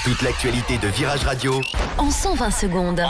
Toute l'actualité de Virage Radio en 120 secondes.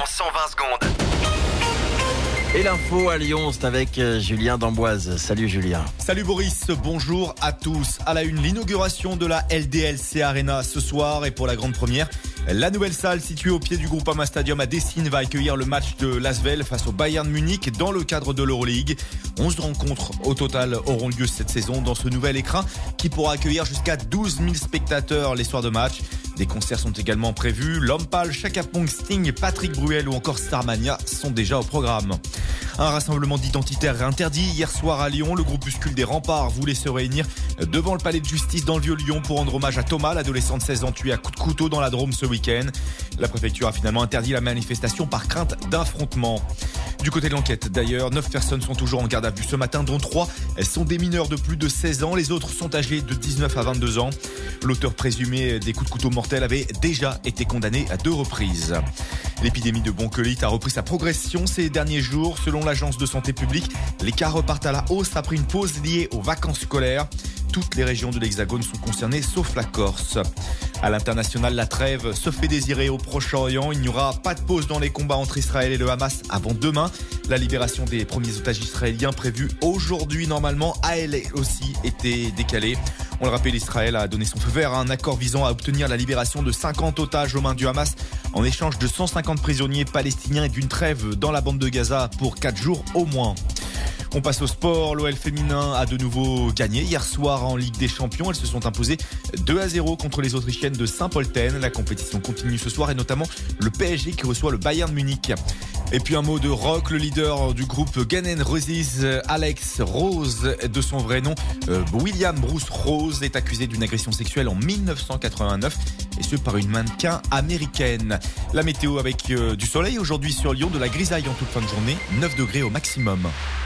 Et l'info à Lyon, c'est avec Julien d'Amboise. Salut Julien. Salut Boris, bonjour à tous. À la une, l'inauguration de la LDLC Arena ce soir et pour la grande première, la nouvelle salle située au pied du Groupama Stadium à Dessine va accueillir le match de l'Asvel face au Bayern Munich dans le cadre de l'Euroleague. 11 rencontres au total auront lieu cette saison dans ce nouvel écrin qui pourra accueillir jusqu'à 12 000 spectateurs les soirs de match. Des concerts sont également prévus. L'Homme Pâle, Chaka Ponk, Sting, Patrick Bruel ou encore Starmania sont déjà au programme. Un rassemblement d'identitaires interdit hier soir à Lyon. Le groupuscule des Remparts voulait se réunir devant le palais de justice dans le Vieux-Lyon pour rendre hommage à Thomas, l'adolescent de 16 ans tué à coups de couteau dans la Drôme ce week-end. La préfecture a finalement interdit la manifestation par crainte d'affrontement. Du côté de l'enquête d'ailleurs, 9 personnes sont toujours en garde à vue ce matin, dont 3 sont des mineurs de plus de 16 ans. Les autres sont âgés de 19 à 22 ans. L'auteur présumé des coups de couteau mortels avait déjà été condamné à 2 reprises. L'épidémie de bronchiolite a repris sa progression ces derniers jours. Selon l'agence de santé publique, les cas repartent à la hausse après une pause liée aux vacances scolaires. Toutes les régions de l'Hexagone sont concernées, sauf la Corse. À l'international, la trêve se fait désirer au Proche-Orient. Il n'y aura pas de pause dans les combats entre Israël et le Hamas avant demain. La libération des premiers otages israéliens prévue aujourd'hui normalement a elle aussi été décalée. On le rappelle, Israël a donné son feu vert à un accord visant à obtenir la libération de 50 otages aux mains du Hamas en échange de 150 prisonniers palestiniens et d'une trêve dans la bande de Gaza pour 4 jours au moins. On passe au sport. L'OL féminin a de nouveau gagné hier soir en Ligue des Champions. Elles se sont imposées 2-0 contre les Autrichiennes de Saint-Polten. La compétition continue ce soir et notamment le PSG qui reçoit le Bayern Munich. Et puis un mot de rock, le leader du groupe Guns N' Roses, Alex Rose, de son vrai nom, William Bruce Rose, est accusé d'une agression sexuelle en 1989, et ce par une mannequin américaine. La météo avec du soleil aujourd'hui sur Lyon, de la grisaille en toute fin de journée, 9 degrés au maximum.